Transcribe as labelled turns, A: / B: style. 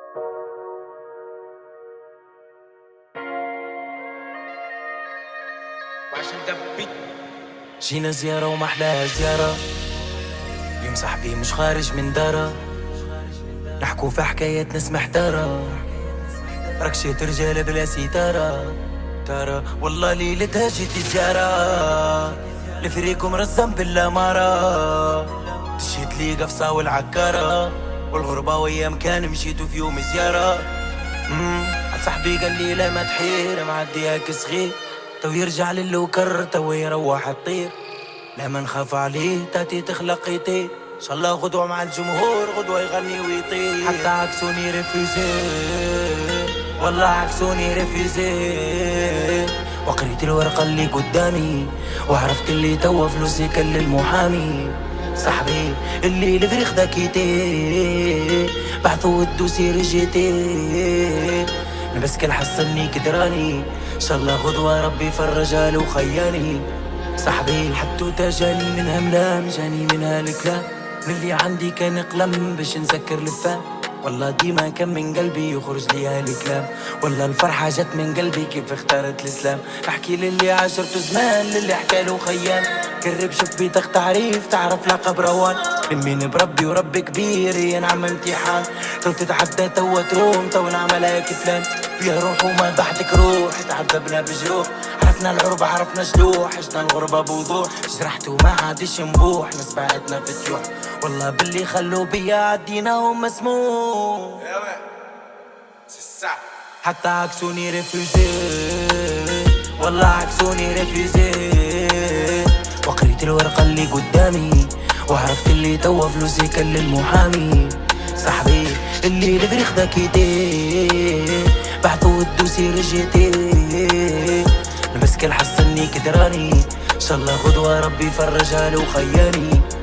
A: جينا زيارة وما أحلاها زيارة. اليوم صاحبي مش خارج من دارة، نحكو في حكايات ناس محتارة. ركشة رجالة بلا ستارة، ترى والله ليلتها جيت زيارة. لفريقكم رسم بالأمارة، تشهد لي قفصة والعكارة. والغربة وأيام كان مشيتو في يوم زيارة. صاحبي قال لي لا ما تحير، معديها كصغير تو يرجع للي وكرر تو يروح الطير. لا ما نخاف عليه تاتي تخلق يطير، ان شاء الله غدوة مع الجمهور غدوة يغني ويطير. حتى عكسوني ريفيزي، والله عكسوني ريفيزي. وقريت الورقة اللي قدامي وعرفت اللي توا فلوسي كل المحامي. صاحبي اللي الفريق ذاكيتي بعثوا الدوسي رجيتي. بس كان حصلني قدراني، ان شاء الله غدوة ربي فرجها له وخياني. صاحبي حتى جاني منها ملام، جاني منها الكلام. من اللي عندي كان قلم باش نسكر الفام. والله ديما كان من قلبي يخرج لي هالكلام. والله الفرحة جت من قلبي كيف اختارت الاسلام. احكي للي عاشرته زمان، للي حكاله خيان. قرب شوف بيتك تعريف تعرف لقب روان. من بربي وربي كبير ينعم امتحان. تو تتعدى توا تروم تو نعملها كفلان. يا روح وما ضحتك روح، تعذبنا بجروح. عرفنا العربة عرفنا جلوح، عشنا الغربة بوضوح. جرحت وما عادش نبوح، ناس بعدنا في الجوع. والله باللي خلوا بيا عديناهم مسموح. حتى عكسوني ريفيزي، والله عكسوني ريفيزي. وقريت الورقة اللي قدامي وعرفت اللي توا فلوسي كل المحامي. صاحبي اللي الفريق ذاكيتي بعثوا الدوسي رجيتي. المسكن حصلني كدراني، ان شاء الله غدوة ربي فرجها له وخياني.